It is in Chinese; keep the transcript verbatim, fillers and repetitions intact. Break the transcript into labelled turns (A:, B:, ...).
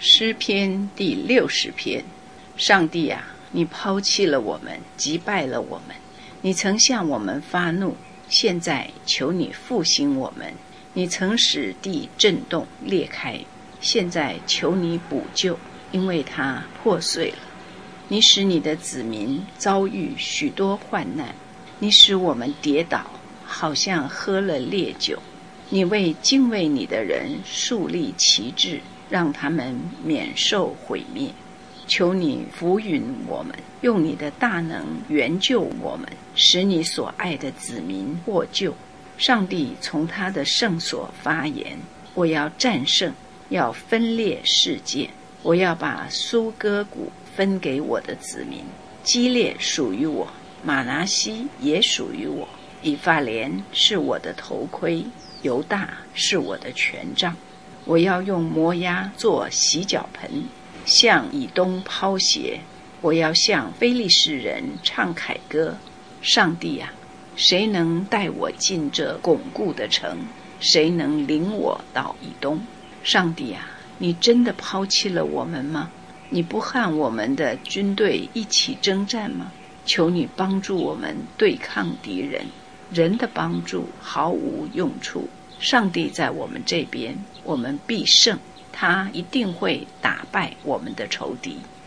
A: 诗篇第六十篇。上帝啊，你抛弃了我们，击败了我们。你曾向我们发怒，现在求你复兴我们。你曾使地震动裂开，现在求你补救，因为它破碎了。你使你的子民遭遇许多患难，你使我们跌倒，好像喝了烈酒。你为敬畏你的人树立旗帜，让他们免受毁灭。求你扶允我们，用你的大能援救我们，使你所爱的子民获救。上帝从他的圣所发言，我要战胜，要分裂世界，我要把苏哥谷分给我的子民。基列属于我，马拿西也属于我，以法莲是我的头盔，犹大是我的权杖。我要用摩押做洗脚盆，向以东抛鞋。我要向非利士人唱凯歌。上帝啊，谁能带我进这巩固的城？谁能领我到以东？上帝啊，你真的抛弃了我们吗？你不和我们的军队一起征战吗？求你帮助我们对抗敌人，人的帮助毫无用处。上帝在我们这边，我们必胜，他一定会打败我们的仇敌。